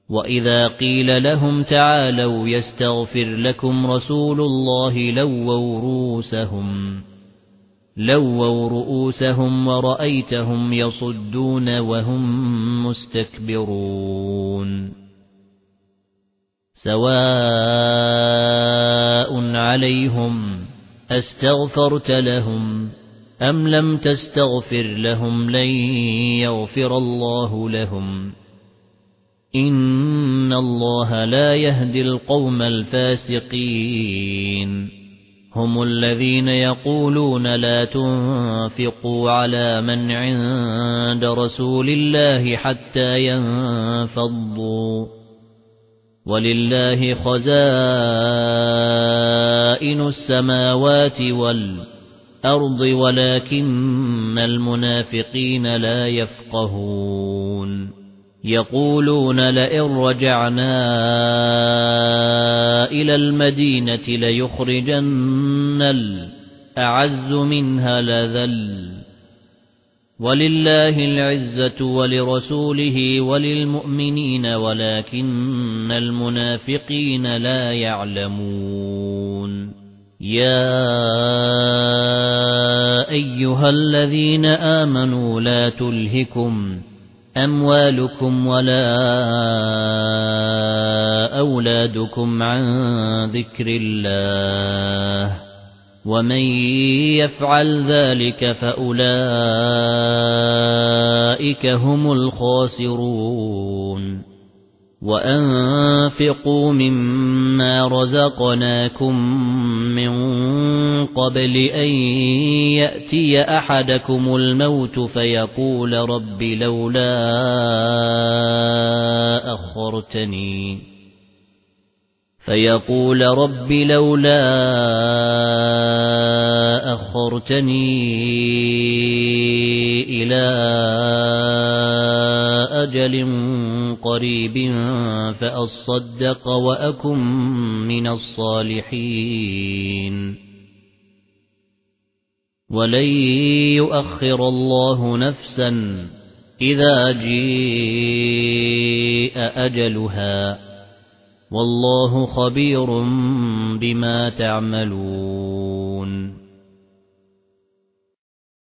وَإِذَا قِيلَ لَهُمْ تَعَالَوْا يَسْتَغْفِرْ لَكُمْ رَسُولُ اللَّهِ لَوَّوْا رُؤُوسَهُمْ وَرَأَيْتَهُمْ يَصُدُّونَ وَهُمْ مُسْتَكْبِرُونَ سَوَاءٌ عَلَيْهِمْ أَسْتَغْفَرْتَ لَهُمْ أَمْ لَمْ تَسْتَغْفِرْ لَهُمْ لَن يَغْفِرَ اللَّهُ لَهُمْ إِنَّ اللَّهَ لَا يَهْدِي الْقَوْمَ الْفَاسِقِينَ هُمُ الَّذِينَ يَقُولُونَ لَا تُنفِقُوا عَلَى مَنْ عِندَ رَسُولِ اللَّهِ حَتَّى يَنفَضُّوا وَلِلَّهِ خَزَائِنُ السَّمَاوَاتِ وَالْأَرْضِ وَلَكِنَّ الْمُنَافِقِينَ لَا يَفْقَهُونَ يَقُولُونَ لَئِن رَّجَعْنَا إِلَى الْمَدِينَةِ لَيُخْرِجَنَّ الْأَعَزُّ مِنْهَا الْأَذَلَّ وَلِلَّهِ الْعِزَّةُ وَلِرَسُولِهِ وَلِلْمُؤْمِنِينَ وَلَكِنَّ الْمُنَافِقِينَ لَا يَعْلَمُونَ يَا أَيُّهَا الَّذِينَ آمَنُوا لَا تُلْهِكُمْ أَمْوَالُكُمْ وَلَا أَوْلَادُكُمْ عَن ذِكْرِ اللَّهِ وَمَن يَفْعَلْ ذَلِكَ فَأُولَئِكَ هُمُ الْخَاسِرُونَ وَأَنفِقُوا مِمَّا رَزَقْنَاكُم مِّن قَبْلِ أَن يَأْتِيَ أَحَدَكُمُ الْمَوْتُ فَيَقُولَ رَبِّ لَوْلَا أَخَّرْتَنِي إِلَى أَجَلٍ قَرِيبٍ فَأَصَّدَّقَ وَأَكُن مِّنَ الصَّالِحِينَ وَلَن يُؤَخِّرَ اللَّهُ نَفْسًا إِذَا جَاءَ أَجَلُهَا وَاللَّهُ خَبِيرٌ بِمَا تَعْمَلُونَ